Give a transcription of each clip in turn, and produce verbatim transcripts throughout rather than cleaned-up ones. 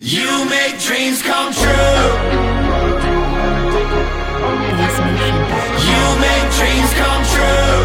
You make dreams come true. You make dreams come true.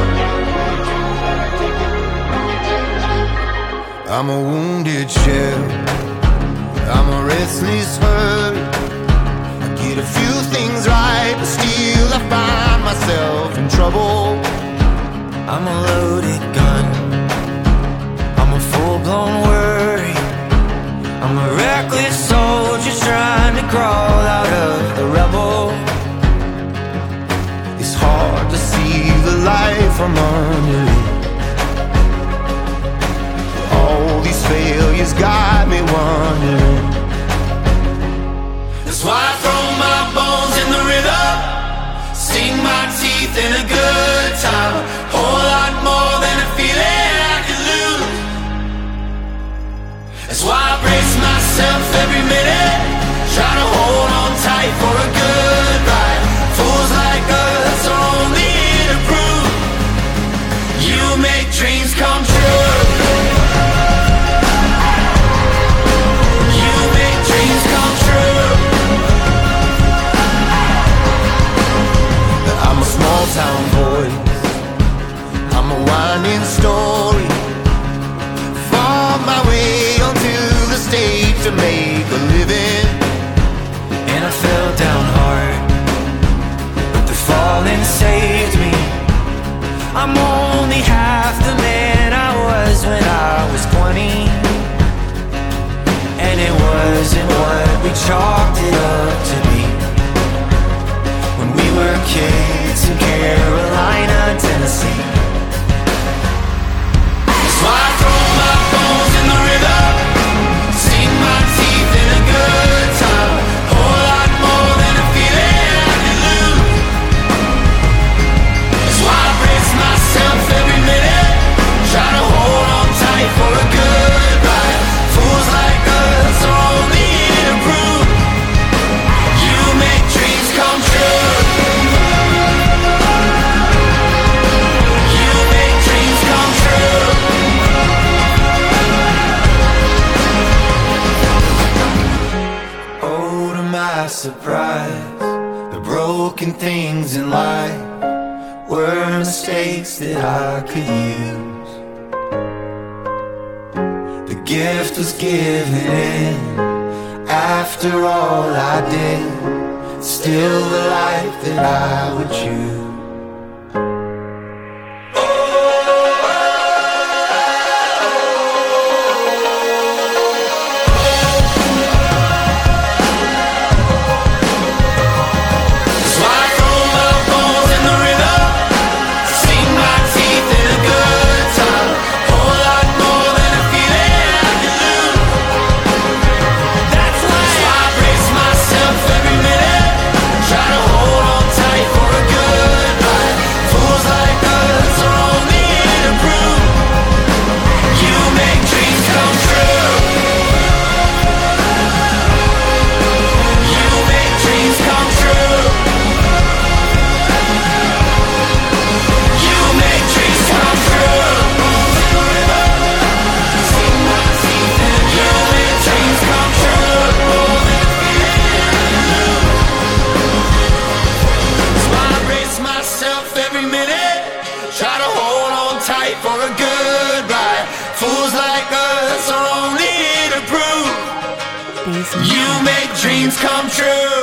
I'm a wounded shell, I'm a restless hurt. I get a few things right, but still I find myself in trouble. I'm a loaded gun, I'm a full-blown worry. I'm a reckless soldier trying to crawl out of the rubble. It's hard to see the light from under it. All these failures got me wondering. That's why I throw my bones in the river, sink my teeth in a good time. A whole lot more than a feeling I could lose. That's why I brace myself every minute, try to hold on tight for a good ride. Fools like us are only here to prove you make dreams come true. You make dreams come true. I'm a small town voice, I'm a winding story. Fought my way onto the stage to make a living, and I fell down hard, but the falling saved me. I'm only half the man I was when I was twenty, and it wasn't what we chalked it up to be when we were kids in Carolina, Tennessee. So I throw my bones in the river, sink my teeth in a good time. Whole lot more than a feeling I can lose. That's why I brace myself every minute, try to hold on tight for a good ride. Fools like us are only here to prove you make dreams come true. You make dreams come true. Oh, to my surprise, the broken things in life were mistakes that I could use. The gift was given in after all I did, still the life that I would choose. For a good ride, fools like us are only here to prove you make dreams come true.